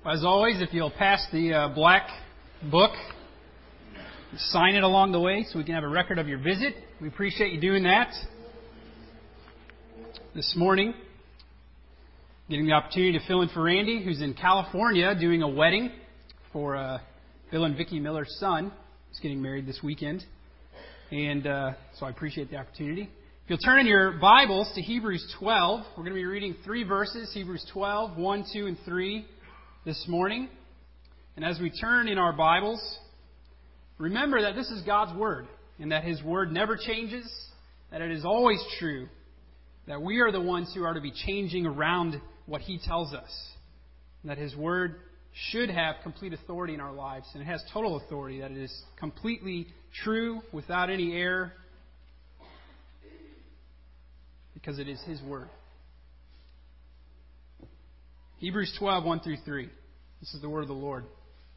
As always, if you'll pass the black book, sign it along the way so we can have a record of your visit. We appreciate you doing that. This morning, getting the opportunity to fill in for Randy, who's in California doing a wedding for Bill and Vicki Miller's son. He's getting married this weekend. And so I appreciate the opportunity. If you'll turn in your Bibles to Hebrews 12, we're going to be reading 3 verses, Hebrews 12, 1, 2, and 3 this morning. And as we turn in our Bibles, remember that this is God's Word and that His Word never changes, that it is always true, that we are the ones who are to be changing around what He tells us, and that His Word should have complete authority in our lives, and it has total authority, that it is completely true, without any error, because it is His Word. Hebrews 12, 1 through 3. This is the word of the Lord.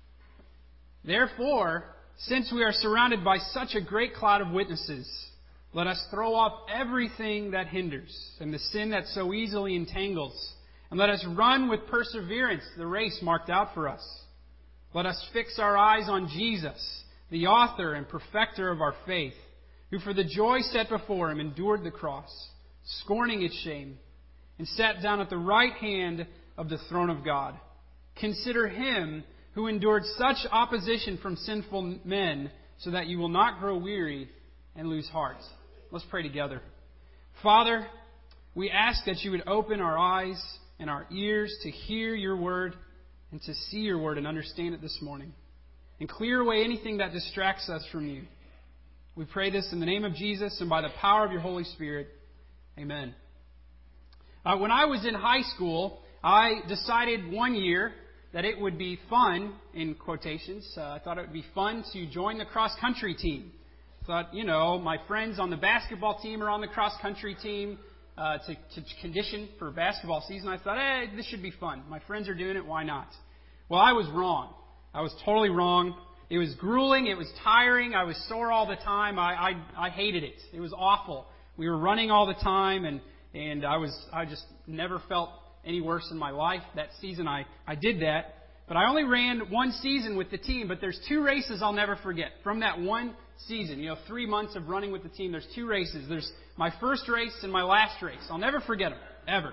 Therefore, since we are surrounded by such a great cloud of witnesses, let us throw off everything that hinders and the sin that so easily entangles, and let us run with perseverance the race marked out for us. Let us fix our eyes on Jesus, the author and perfecter of our faith, who for the joy set before Him endured the cross, scorning its shame, and sat down at the right hand of the throne of God. Consider Him who endured such opposition from sinful men, so that you will not grow weary and lose heart. Let's pray together. Father, we ask that You would open our eyes and our ears to hear Your Word and to see Your Word and understand it this morning. And clear away anything that distracts us from You. We pray this in the name of Jesus and by the power of Your Holy Spirit. Amen. When I was in high school, I decided one year that it would be fun, in quotations, I thought it would be fun to join the cross-country team. I thought, my friends on the basketball team are on the cross-country team to condition for basketball season. I thought, this should be fun. My friends are doing it, why not? Well, I was wrong. I was totally wrong. It was grueling. It was tiring. I was sore all the time. I hated it. It was awful. We were running all the time, and I just never felt any worse in my life. That season I did that. But I only ran one season with the team, but there's 2 races I'll never forget from that one season. 3 months of running with the team, there's 2 races. There's my first race and my last race. I'll never forget them, ever.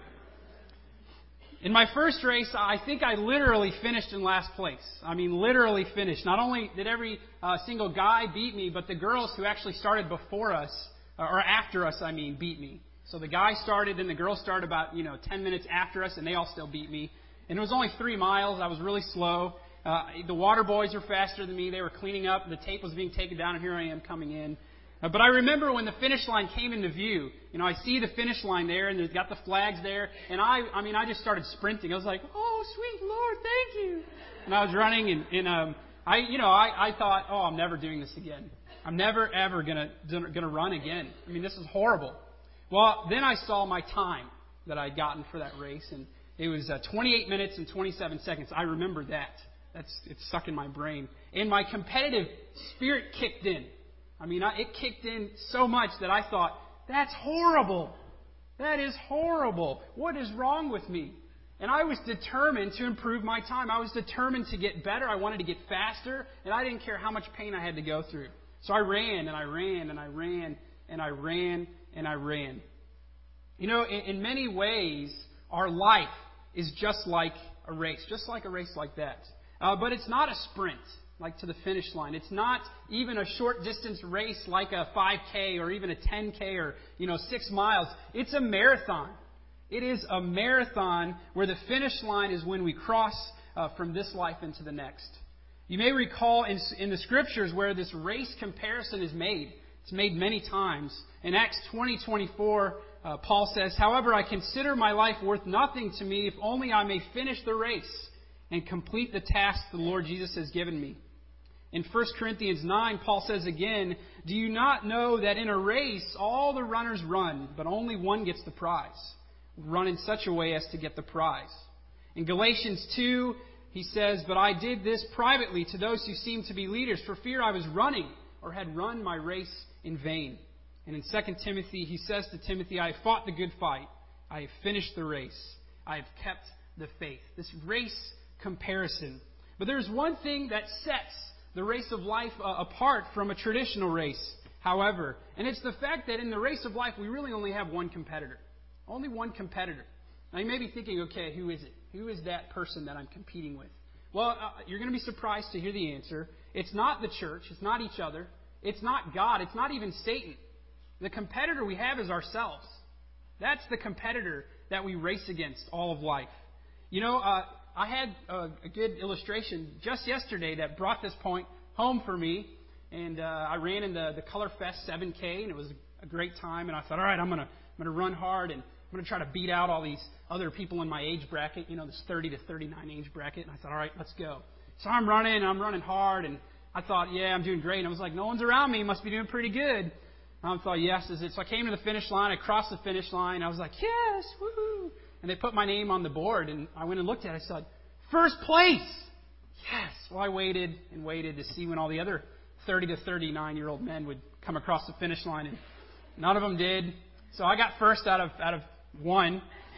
In my first race, I think I literally finished in last place. I mean, literally finished. Not only did every single guy beat me, but the girls who actually started before us, or after us, beat me. So the guy started and the girls started about, 10 minutes after us, and they all still beat me. And it was only 3 miles. I was really slow. The water boys were faster than me. They were cleaning up. The tape was being taken down, and here I am coming in. But I remember when the finish line came into view. I see the finish line there, and they've got the flags there. And I just started sprinting. I was like, oh, sweet Lord, thank You. And I was running, and I thought, oh, I'm never doing this again. I'm never, ever gonna run again. This is horrible. Well, then I saw my time that I'd gotten for that race, and it was 28 minutes and 27 seconds. I remember that. It's stuck in my brain. And my competitive spirit kicked in. It kicked in so much that I thought, that's horrible. That is horrible. What is wrong with me? And I was determined to improve my time. I was determined to get better. I wanted to get faster, and I didn't care how much pain I had to go through. So I ran, and I ran, and I ran, and I ran, and I ran. In many ways, our life is just like a race like that. But it's not a sprint, like to the finish line. It's not even a short distance race like a 5K or even a 10K or, 6 miles. It's a marathon. It is a marathon where the finish line is when we cross from this life into the next. You may recall in the Scriptures where this race comparison is made. It's made many times. In Acts 20:24, Paul says, however, I consider my life worth nothing to me if only I may finish the race and complete the task the Lord Jesus has given me. In 1 Corinthians 9, Paul says again, do you not know that in a race all the runners run, but only one gets the prize? Run in such a way as to get the prize. In Galatians 2, he says, but I did this privately to those who seemed to be leaders, for fear I was running or had run my race in vain. And in 2 Timothy, he says to Timothy, I have fought the good fight. I have finished the race. I have kept the faith. This race comparison. But there's one thing that sets the race of life apart from a traditional race, however, and it's the fact that in the race of life, we really only have one competitor. Only one competitor. Now, you may be thinking, okay, who is it? Who is that person that I'm competing with? Well, you're going to be surprised to hear the answer. It's not the church. It's not each other. It's not God. It's not even Satan. The competitor we have is ourselves. That's the competitor that we race against all of life. You know, I had a good illustration just yesterday that brought this point home for me. And I ran in the Color Fest 7K, and it was a great time. And I thought, all right, I'm going to run hard, and I'm going to try to beat out all these other people in my age bracket, you know, this 30 to 39 age bracket. And I thought, all right, let's go. So I'm running hard, and I thought, yeah, I'm doing great. And I was like, no one's around me. Must be doing pretty good. And I thought, yes, is it? So I came to the finish line. I crossed the finish line. I was like, yes, woohoo. And they put my name on the board, and I went and looked at it. I said, first place. Yes. Well, I waited and waited to see when all the other 30 to 39-year-old men would come across the finish line, and none of them did. So I got first out of one.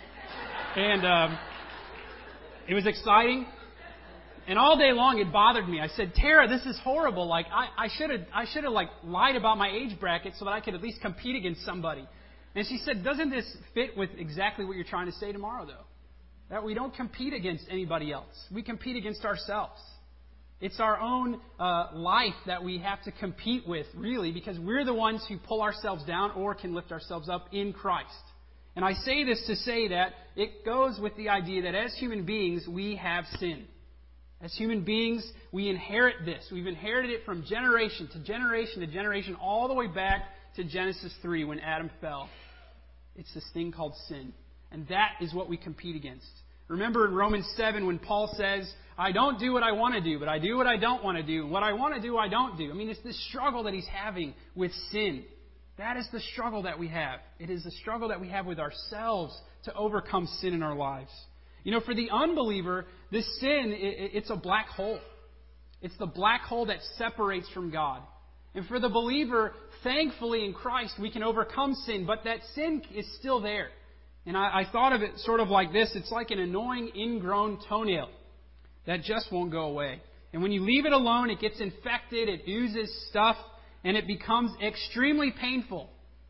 And it was exciting. And all day long it bothered me. I said, Tara, this is horrible. Like I should have like lied about my age bracket so that I could at least compete against somebody. And she said, doesn't this fit with exactly what you're trying to say tomorrow, though? That we don't compete against anybody else. We compete against ourselves. It's our own life that we have to compete with, really, because we're the ones who pull ourselves down or can lift ourselves up in Christ. And I say this to say that it goes with the idea that as human beings, we have sin. As human beings, we inherit this. We've inherited it from generation to generation to generation, all the way back to Genesis 3 when Adam fell. It's this thing called sin. And that is what we compete against. Remember in Romans 7 when Paul says, I don't do what I want to do, but I do what I don't want to do. And what I want to do, I don't do. I mean, it's this struggle that he's having with sin. That is the struggle that we have. It is the struggle that we have with ourselves to overcome sin in our lives. You know, for the unbeliever, this sin, it's a black hole. It's the black hole that separates from God. And for the believer, thankfully in Christ, we can overcome sin, but that sin is still there. And I thought of it sort of like this. It's like an annoying ingrown toenail that just won't go away. And when you leave it alone, it gets infected, it oozes stuff, and it becomes extremely painful.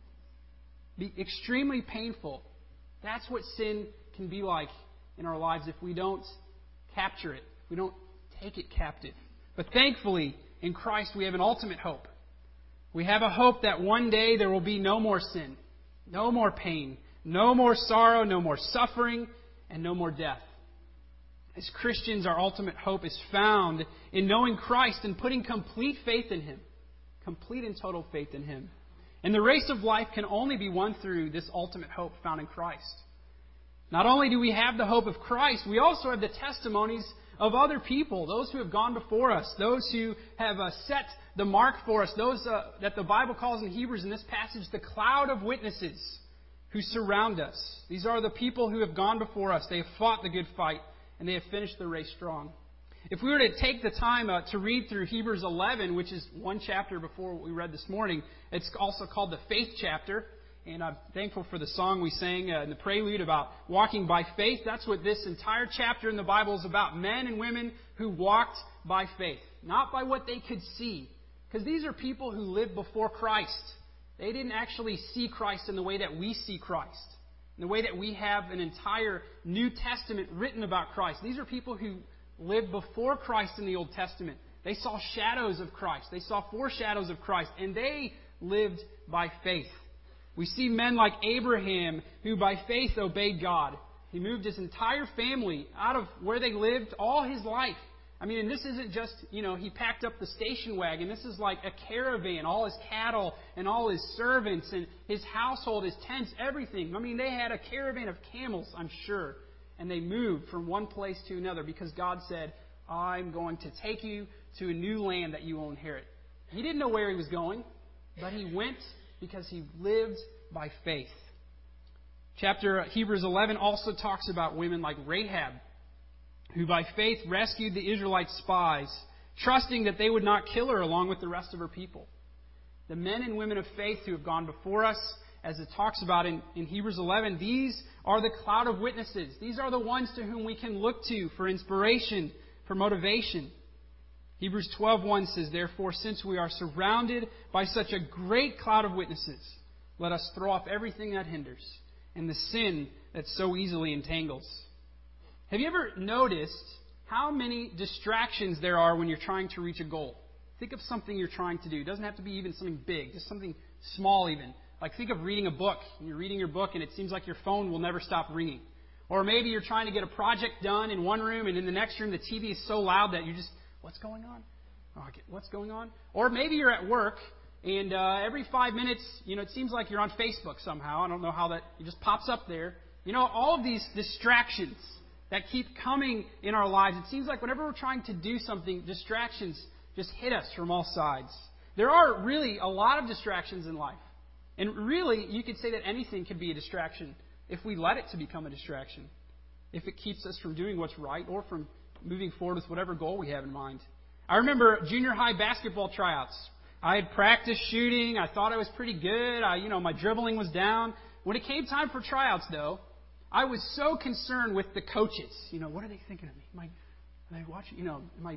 Extremely painful. That's what sin can be like in our lives if we don't capture it. If we don't take it captive. But thankfully, in Christ, we have an ultimate hope. We have a hope that one day there will be no more sin, no more pain, no more sorrow, no more suffering, and no more death. As Christians, our ultimate hope is found in knowing Christ and putting complete faith in Him. Complete and total faith in Him. And the race of life can only be won through this ultimate hope found in Christ. Not only do we have the hope of Christ, we also have the testimonies of other people, those who have gone before us, those who have set the mark for us, those that the Bible calls in Hebrews in this passage the cloud of witnesses who surround us. These are the people who have gone before us. They have fought the good fight, and they have finished the race strong. If we were to take the time to read through Hebrews 11, which is one chapter before what we read this morning, it's also called the faith chapter. And I'm thankful for the song we sang in the prelude about walking by faith. That's what this entire chapter in the Bible is about. Men and women who walked by faith, not by what they could see. Because these are people who lived before Christ. They didn't actually see Christ in the way that we see Christ. In the way that we have an entire New Testament written about Christ. These are people who lived before Christ in the Old Testament. They saw shadows of Christ. They saw foreshadows of Christ. And they lived by faith. We see men like Abraham who by faith obeyed God. He moved his entire family out of where they lived all his life. I mean, and this isn't just, he packed up the station wagon. This is like a caravan, all his cattle and all his servants and his household, his tents, everything. I mean, they had a caravan of camels, I'm sure. And they moved from one place to another because God said, I'm going to take you to a new land that you will inherit. He didn't know where he was going, but he went because he lived by faith. Chapter Hebrews 11 also talks about women like Rahab, who by faith rescued the Israelite spies, trusting that they would not kill her along with the rest of her people. The men and women of faith who have gone before us, as it talks about in Hebrews 11, these are the cloud of witnesses. These are the ones to whom we can look to for inspiration, for motivation. Hebrews 12:1 says, "Therefore, since we are surrounded by such a great cloud of witnesses, let us throw off everything that hinders and the sin that so easily entangles." Have you ever noticed how many distractions there are when you're trying to reach a goal? Think of something you're trying to do. It doesn't have to be even something big, just something small even. Like think of reading a book. And you're reading your book and it seems like your phone will never stop ringing. Or maybe you're trying to get a project done in one room and in the next room the TV is so loud that you just, what's going on? What's going on? Or maybe you're at work and every 5 minutes, it seems like you're on Facebook somehow. I don't know how it just pops up there. All of these distractions that keep coming in our lives. It seems like whenever we're trying to do something, distractions just hit us from all sides. There are really a lot of distractions in life. And really, you could say that anything could be a distraction if we let it to become a distraction. If it keeps us from doing what's right or from moving forward with whatever goal we have in mind. I remember junior high basketball tryouts. I had practiced shooting. I thought I was pretty good. My dribbling was down. When it came time for tryouts, though, I was so concerned with the coaches. What are they thinking of me? Are they watching?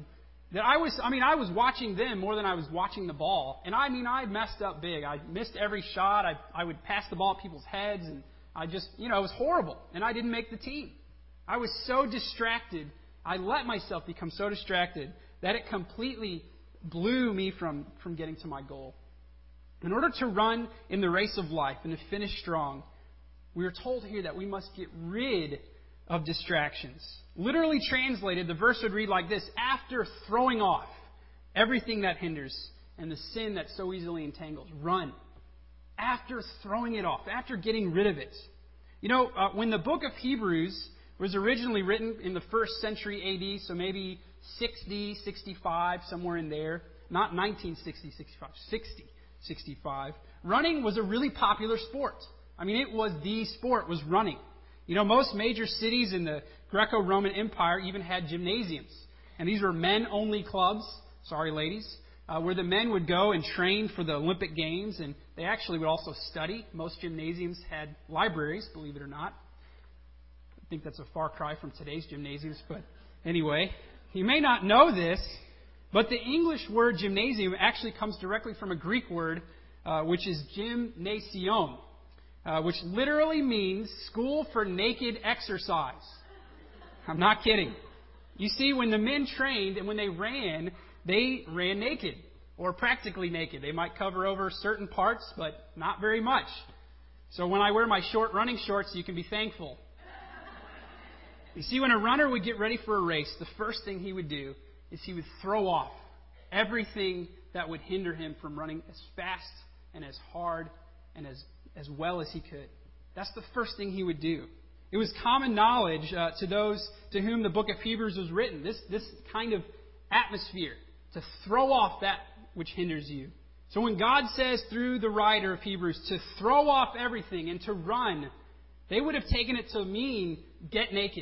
I was watching them more than I was watching the ball. And I messed up big. I missed every shot. I would pass the ball at people's heads. And it was horrible. And I didn't make the team. I was so distracted. I let myself become so distracted that it completely blew me from getting to my goal. In order to run in the race of life and to finish strong, we are told here that we must get rid of distractions. Literally translated, the verse would read like this: after throwing off everything that hinders and the sin that so easily entangles, run. After throwing it off, after getting rid of it. When the book of Hebrews was originally written in the 1st century A.D., so maybe 60, 65, somewhere in there, not 1960, 65, 60, 65, running was a really popular sport. It was the sport, was running. Most major cities in the Greco-Roman Empire even had gymnasiums. And these were men-only clubs, sorry ladies, where the men would go and train for the Olympic Games. And they actually would also study. Most gymnasiums had libraries, believe it or not. I think that's a far cry from today's gymnasiums. But anyway, you may not know this, but the English word gymnasium actually comes directly from a Greek word, which is gymnasium. Which literally means school for naked exercise. I'm not kidding. You see, when the men trained and when they ran naked or practically naked. They might cover over certain parts, but not very much. So when I wear my short running shorts, you can be thankful. You see, when a runner would get ready for a race, the first thing he would do is he would throw off everything that would hinder him from running as fast and as hard and as well as he could. That's the first thing he would do. It was common knowledge to those to whom the book of Hebrews was written, this kind of atmosphere, to throw off that which hinders you. So when God says through the writer of Hebrews to throw off everything and to run, they would have taken it to mean get naked.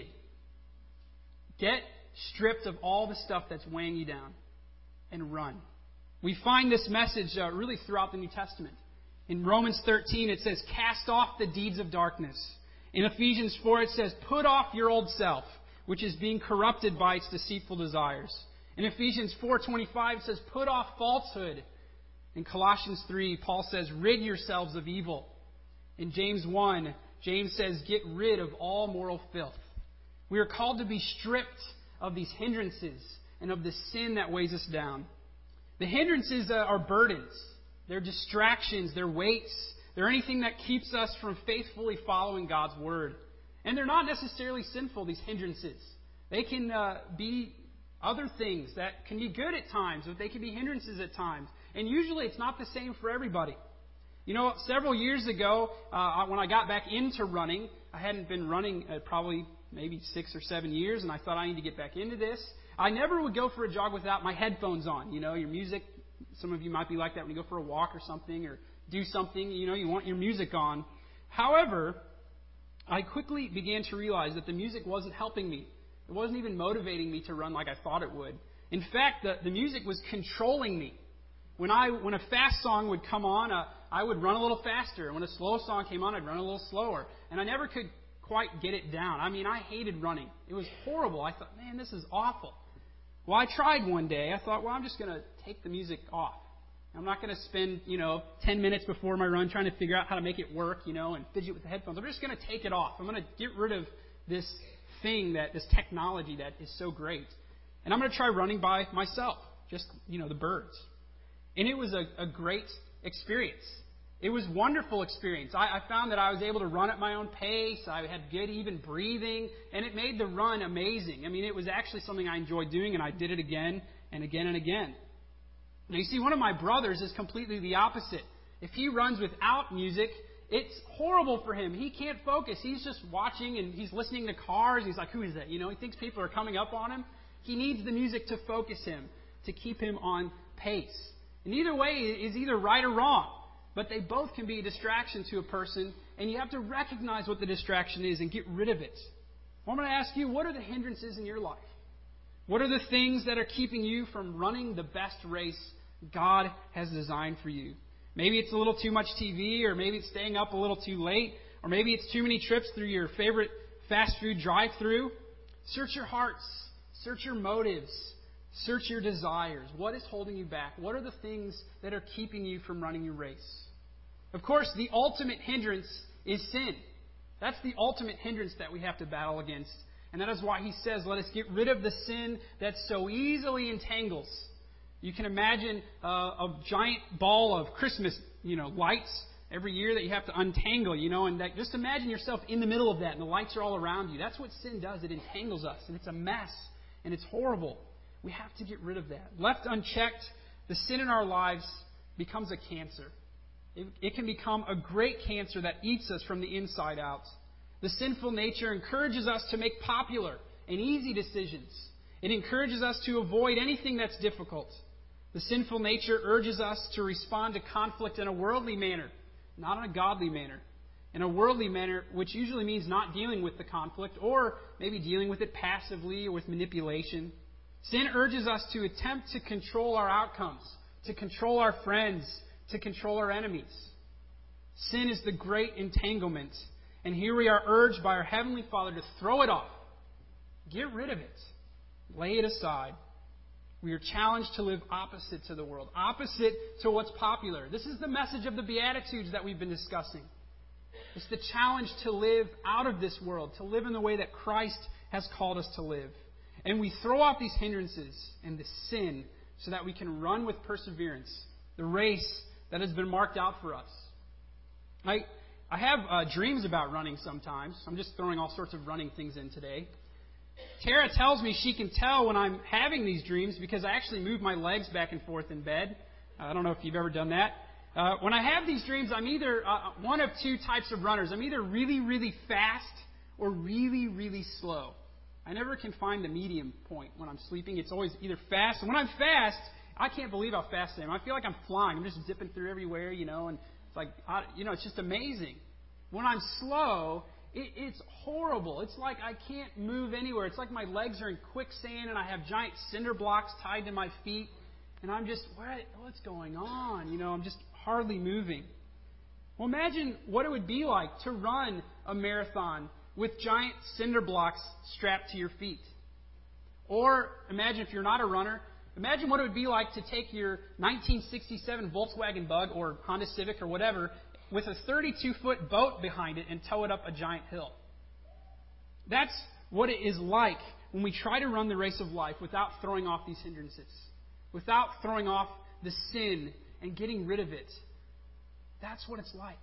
Get stripped of all the stuff that's weighing you down and run. We find this message really throughout the New Testament. In Romans 13, it says, cast off the deeds of darkness. In Ephesians 4, it says, put off your old self, which is being corrupted by its deceitful desires. In Ephesians 4:25, it says, put off falsehood. In Colossians 3, Paul says, rid yourselves of evil. In James 1, James says, get rid of all moral filth. We are called to be stripped of these hindrances and of the sin that weighs us down. The hindrances are burdens. They're distractions. They're weights. They're anything that keeps us from faithfully following God's Word. And they're not necessarily sinful, these hindrances. They can be other things that can be good at times, but they can be hindrances at times. And usually it's not the same for everybody. Several years ago, when I got back into running, I hadn't been running probably maybe 6 or 7 years, and I thought I need to get back into this. I never would go for a jog without my headphones on. Your music, some of you might be like that when you go for a walk or something, or do something, you want your music on. However, I quickly began to realize that the music wasn't helping me. It wasn't even motivating me to run like I thought it would. In fact, the music was controlling me. When a fast song would come on, I would run a little faster. When a slow song came on, I'd run a little slower. And I never could quite get it down. I mean, I hated running. It was horrible. I thought, man, this is awful. Well, I tried one day. I thought, well, I'm just going to take the music off. I'm not going to spend, 10 minutes before my run trying to figure out how to make it work, and fidget with the headphones. I'm just going to take it off. I'm going to get rid of this this technology that is so great. And I'm going to try running by myself, just, the birds. And it was a great experience. It was a wonderful experience. I found that I was able to run at my own pace. I had good, even breathing. And it made the run amazing. I mean, it was actually something I enjoyed doing, and I did it again and again and again. Now, you see, one of my brothers is completely the opposite. If he runs without music, it's horrible for him. He can't focus. He's just watching, and he's listening to cars. He's like, who is that? He thinks people are coming up on him. He needs the music to focus him, to keep him on pace. And either way is either right or wrong. But they both can be a distraction to a person, and you have to recognize what the distraction is and get rid of it. Well, I'm going to ask you, what are the hindrances in your life? What are the things that are keeping you from running the best race God has designed for you? Maybe it's a little too much TV, or maybe it's staying up a little too late, or maybe it's too many trips through your favorite fast food drive-thru. Search your hearts. Search your motives. Search your desires. What is holding you back? What are the things that are keeping you from running your race? Of course, the ultimate hindrance is sin. That's the ultimate hindrance that we have to battle against. And that is why he says, let us get rid of the sin that so easily entangles. You can imagine a giant ball of Christmas, lights every year that you have to untangle, and just imagine yourself in the middle of that, and the lights are all around you. That's what sin does. It entangles us, and it's a mess, and it's horrible. We have to get rid of that. Left unchecked, the sin in our lives becomes a cancer. It can become a great cancer that eats us from the inside out. The sinful nature encourages us to make popular and easy decisions. It encourages us to avoid anything that's difficult. The sinful nature urges us to respond to conflict in a worldly manner, not in a godly manner. In a worldly manner, which usually means not dealing with the conflict, or maybe dealing with it passively or with manipulation. Sin urges us to attempt to control our outcomes, to control our friends, to control our enemies. Sin is the great entanglement. And here we are urged by our Heavenly Father to throw it off. Get rid of it. Lay it aside. We are challenged to live opposite to the world, opposite to what's popular. This is the message of the Beatitudes that we've been discussing. It's the challenge to live out of this world, to live in the way that Christ has called us to live. And we throw off these hindrances and the sin so that we can run with perseverance the race that has been marked out for us. I have dreams about running sometimes. I'm just throwing all sorts of running things in today. Tara tells me she can tell when I'm having these dreams because I actually move my legs back and forth in bed. I don't know if you've ever done that. When I have these dreams, I'm either one of two types of runners. I'm either really, really fast or really, really slow. I never can find the medium point when I'm sleeping. It's always either fast. And when I'm fast, I can't believe how fast I am. I feel like I'm flying. I'm just dipping through everywhere, and it's like, it's just amazing. When I'm slow, it's horrible. It's like I can't move anywhere. It's like my legs are in quicksand and I have giant cinder blocks tied to my feet. And I'm just, what's going on? I'm just hardly moving. Well, imagine what it would be like to run a marathon with giant cinder blocks strapped to your feet. Or imagine if you're not a runner, imagine what it would be like to take your 1967 Volkswagen Bug or Honda Civic or whatever with a 32-foot boat behind it and tow it up a giant hill. That's what it is like when we try to run the race of life without throwing off these hindrances, without throwing off the sin and getting rid of it. That's what it's like.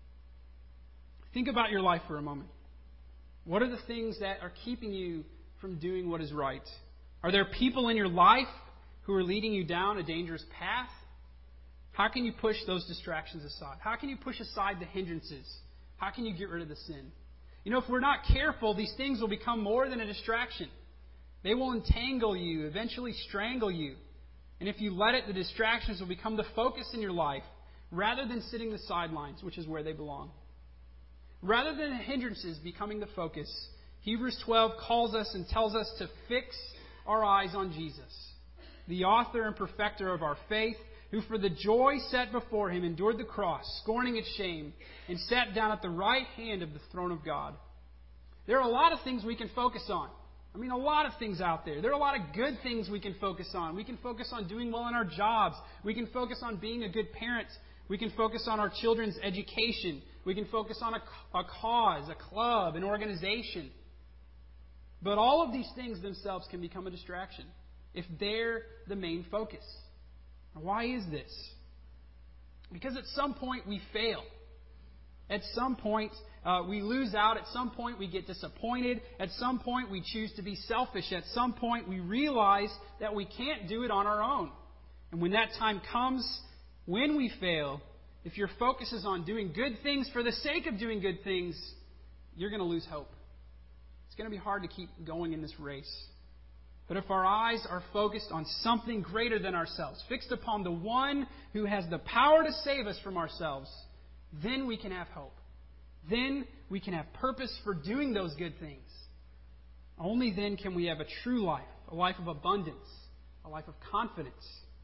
Think about your life for a moment. What are the things that are keeping you from doing what is right? Are there people in your life who are leading you down a dangerous path? How can you push those distractions aside? How can you push aside the hindrances? How can you get rid of the sin? If we're not careful, these things will become more than a distraction. They will entangle you, eventually strangle you. And if you let it, the distractions will become the focus in your life rather than sitting the sidelines, which is where they belong. Rather than hindrances becoming the focus, Hebrews 12 calls us and tells us to fix our eyes on Jesus, the author and perfecter of our faith, who for the joy set before him endured the cross, scorning its shame, and sat down at the right hand of the throne of God. There are a lot of things we can focus on. A lot of things out there. There are a lot of good things we can focus on. We can focus on doing well in our jobs. We can focus on being a good parent. We can focus on our children's education. We can focus on a cause, a club, an organization. But all of these things themselves can become a distraction if they're the main focus. Why is this? Because at some point we fail. At some point we lose out. At some point we get disappointed. At some point we choose to be selfish. At some point we realize that we can't do it on our own. And when that time comes, when we fail, if your focus is on doing good things for the sake of doing good things, you're going to lose hope. It's going to be hard to keep going in this race. But if our eyes are focused on something greater than ourselves, fixed upon the one who has the power to save us from ourselves, then we can have hope. Then we can have purpose for doing those good things. Only then can we have a true life, a life of abundance, a life of confidence.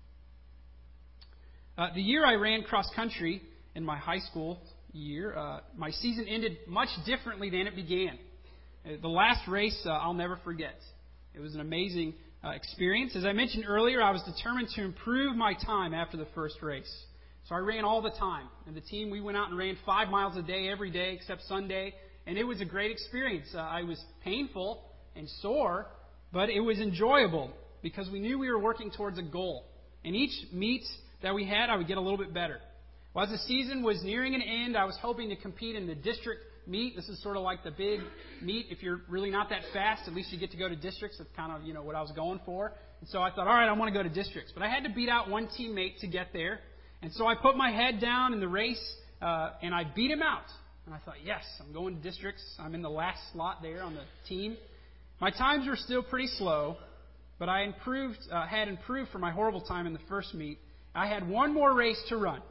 The year I ran cross country in my high school year, my season ended much differently than it began. The last race I'll never forget. It was an amazing experience. As I mentioned earlier, I was determined to improve my time after the first race. So I ran all the time. And the team, we went out and ran 5 miles a day every day except Sunday. And it was a great experience. I was painful and sore, but it was enjoyable because we knew we were working towards a goal. And each meet that we had, I would get a little bit better. Well, as the season was nearing an end, I was hoping to compete in the district meet. This is sort of like the big meet. If you're really not that fast, at least you get to go to districts. That's kind of, what I was going for. And so I thought, all right, I want to go to districts. But I had to beat out one teammate to get there. And so I put my head down in the race, and I beat him out. And I thought, yes, I'm going to districts. I'm in the last slot there on the team. My times were still pretty slow, but I had improved from my horrible time in the first meet. I had one more race to run.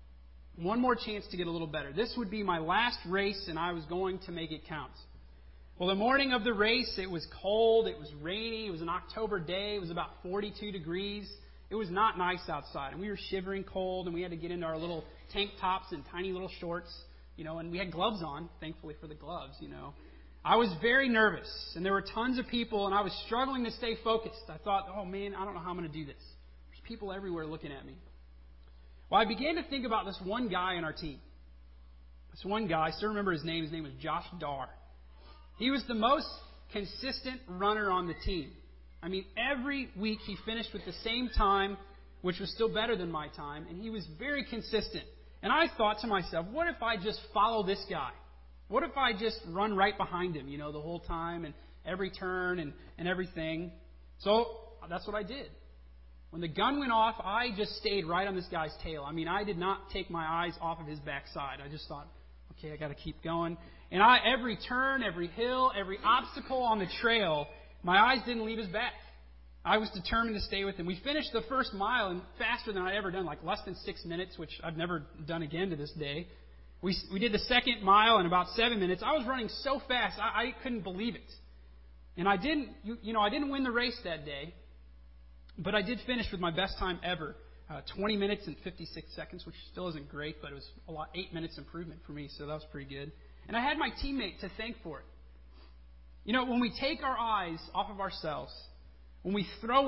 One more chance to get a little better. This would be my last race, and I was going to make it count. Well, the morning of the race, it was cold, it was rainy, it was an October day, it was about 42 degrees. It was not nice outside, and we were shivering cold, and we had to get into our little tank tops and tiny little shorts, and we had gloves on, thankfully for the gloves, I was very nervous, and there were tons of people, and I was struggling to stay focused. I thought, oh man, I don't know how I'm going to do this. There's people everywhere looking at me. Well, I began to think about this one guy on our team. This one guy, I still remember his name. His name was Josh Darr. He was the most consistent runner on the team. Every week he finished with the same time, which was still better than my time, and he was very consistent. And I thought to myself, what if I just follow this guy? What if I just run right behind him, the whole time and every turn and everything? So that's what I did. When the gun went off, I just stayed right on this guy's tail. I did not take my eyes off of his backside. I just thought, okay, I got to keep going. And every turn, every hill, every obstacle on the trail, my eyes didn't leave his back. I was determined to stay with him. We finished the first mile and faster than I'd ever done, like less than 6 minutes, which I've never done again to this day. We did the second mile in about 7 minutes. I was running so fast, I couldn't believe it. And I didn't win the race that day. But I did finish with my best time ever, 20 minutes and 56 seconds, which still isn't great, but it was 8 minutes improvement for me, so that was pretty good. And I had my teammate to thank for it. When we take our eyes off of ourselves, when we throw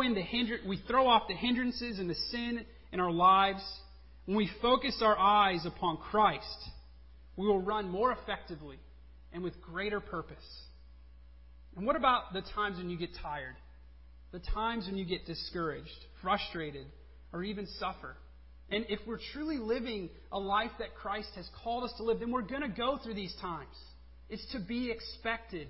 off the hindrances and the sin in our lives, when we focus our eyes upon Christ, we will run more effectively and with greater purpose. And what about the times when you get tired? The times when you get discouraged, frustrated, or even suffer. And if we're truly living a life that Christ has called us to live, then we're going to go through these times. It's to be expected.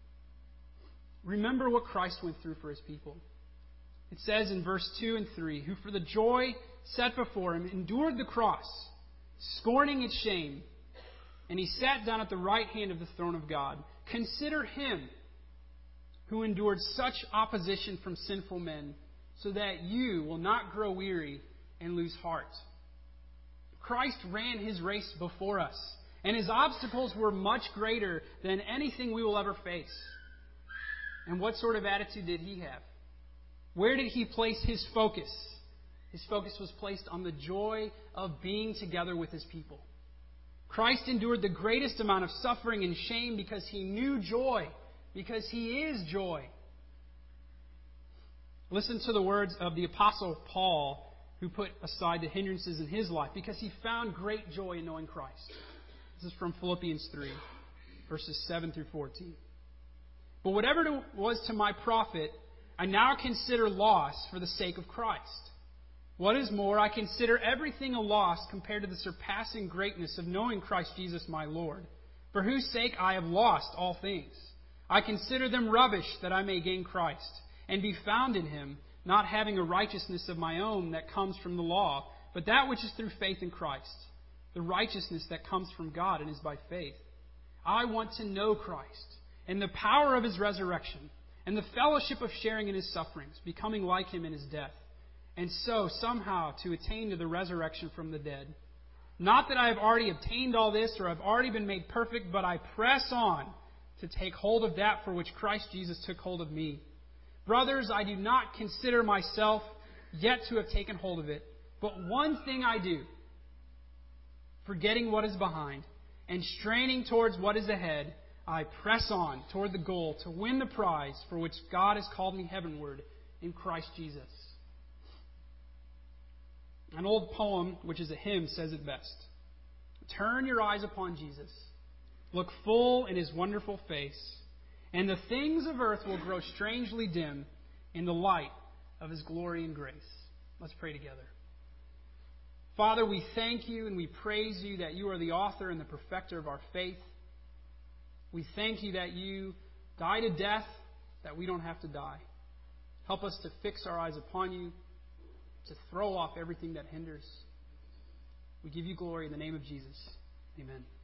Remember what Christ went through for His people. It says in verse 2 and 3, who for the joy set before Him endured the cross, scorning its shame, and He sat down at the right hand of the throne of God. Consider Him who endured such opposition from sinful men, so that you will not grow weary and lose heart. Christ ran His race before us, and His obstacles were much greater than anything we will ever face. And what sort of attitude did He have? Where did He place His focus? His focus was placed on the joy of being together with His people. Christ endured the greatest amount of suffering and shame because He knew joy, because He is joy. Listen to the words of the Apostle Paul, who put aside the hindrances in his life because he found great joy in knowing Christ. This is from Philippians 3, verses 7 through 14. But whatever it was to my profit, I now consider loss for the sake of Christ. What is more, I consider everything a loss compared to the surpassing greatness of knowing Christ Jesus my Lord, for whose sake I have lost all things. I consider them rubbish that I may gain Christ, and be found in Him, not having a righteousness of my own that comes from the law, but that which is through faith in Christ, the righteousness that comes from God and is by faith. I want to know Christ, and the power of His resurrection, and the fellowship of sharing in His sufferings, becoming like Him in His death, and so somehow to attain to the resurrection from the dead. Not that I have already obtained all this, or have already been made perfect, but I press on to take hold of that for which Christ Jesus took hold of me. Brothers, I do not consider myself yet to have taken hold of it, but one thing I do, forgetting what is behind and straining towards what is ahead, I press on toward the goal to win the prize for which God has called me heavenward in Christ Jesus. An old poem, which is a hymn, says it best. Turn your eyes upon Jesus. Look full in His wonderful face, and the things of earth will grow strangely dim in the light of His glory and grace. Let's pray together. Father, we thank You and we praise You that You are the author and the perfecter of our faith. We thank You that You died a death that we don't have to die. Help us to fix our eyes upon You, to throw off everything that hinders. We give You glory in the name of Jesus. Amen.